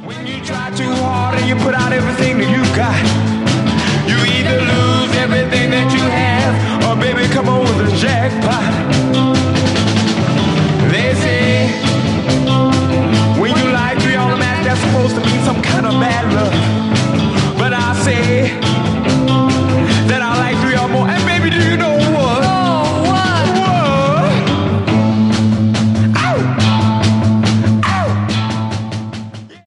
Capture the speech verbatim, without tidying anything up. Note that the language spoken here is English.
When you try too hard and you put out everything that you got, you either lose everything that you have, or baby, come on with the jackpot.